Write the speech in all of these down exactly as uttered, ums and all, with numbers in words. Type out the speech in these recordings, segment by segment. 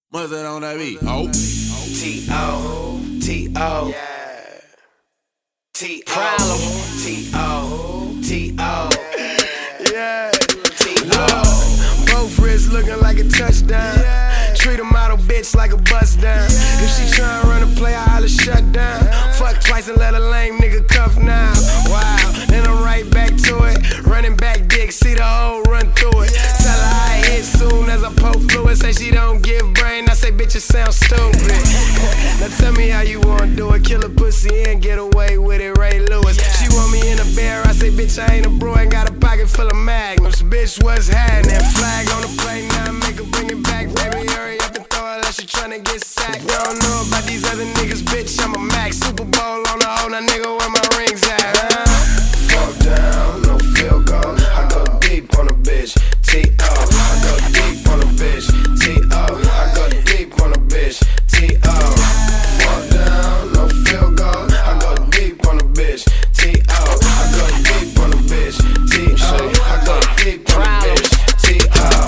What's that on that beat? Oh. T O T O T O T O T O Yeah, T O Both wrists looking like a touchdown. Treat a model bitch like a bust down. If she tryna run a play, I holla shut down. Fuck twice and let a lame nigga cuff now. Wow, then I'm right back to it. Running back dick, see the hole run through it. Tell her I hit soon as I poke fluid. Say she don't give brain, I say bitch it sound stupid. Now tell me how you wanna do it. Kill a pussy and get away with it, Ray Lewis. She want me in a bear, I say bitch I ain't a bro. Ain't got a pocket full of magnums. Bitch what's happening? Flag on the plate, now make her bring it back. Baby hurry up and throw it like she tryna get sacked. You don't know about these other niggas, bitch I'm a Mac. Super Bowl on the hole, now nigga where my rings at, huh? Fall down, no field goal. I go deep on a bitch, T O I go deep on a bitch, T O I go deep on a bitch, T O Fall down, no field goal. I go deep on a bitch, T O I go deep on a bitch, T O I go deep on a bitch, T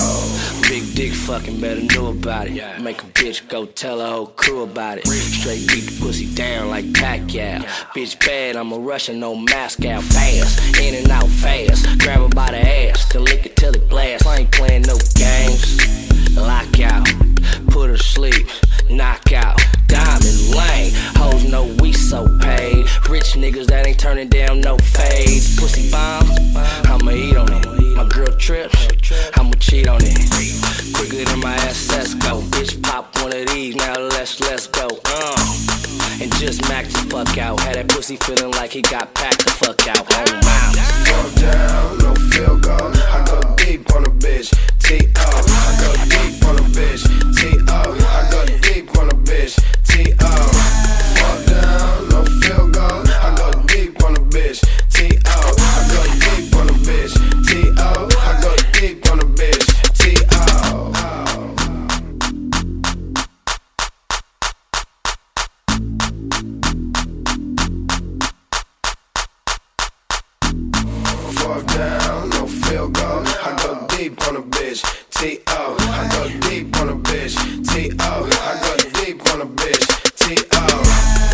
O Big dick fucking better know about it. Make a bitch go tell her whole crew about it. Straight beat the pussy down like Pacquiao. Bitch bad, I'm a Russian, no Moscow. Fast, in and out fast. Grab her by the ass, then lick it till it blast. I ain't playing no games. Lock out, put her sleep, knock out. Diamond lane, hoes know we so paid. Rich niggas that ain't turning down no fades. Pussy bombs, I'ma eat on it. My girl trips, I'ma cheat on it. Quicker than my S S go. Bitch pop one of these, now let's let's go. Uh. And just max the fuck out. Had that pussy feeling like he got packed the fuck out. Oh wow. Fall down, no field goal. I go deep on a bitch, T O I go deep on a bitch, T O I go deep on a bitch, T O Fall down, no field goal. I go deep on a bitch, T O I go deep on a bitch, T O I go deep on a bitch, T O Fall down, no field goal. I go deep on a bitch, T O I go deep on a bitch, T O I go deep on a bitch, T O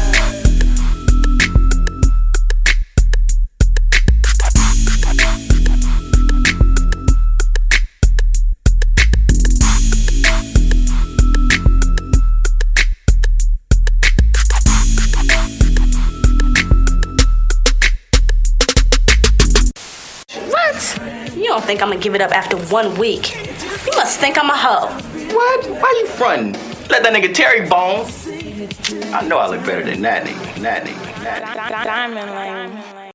You don't think I'm gonna give it up after one week? You must think I'm a hoe. What? Why you frontin'? Let that nigga Terry bone. I know I look better than that nigga. That nigga. That nigga. Diamond Lane.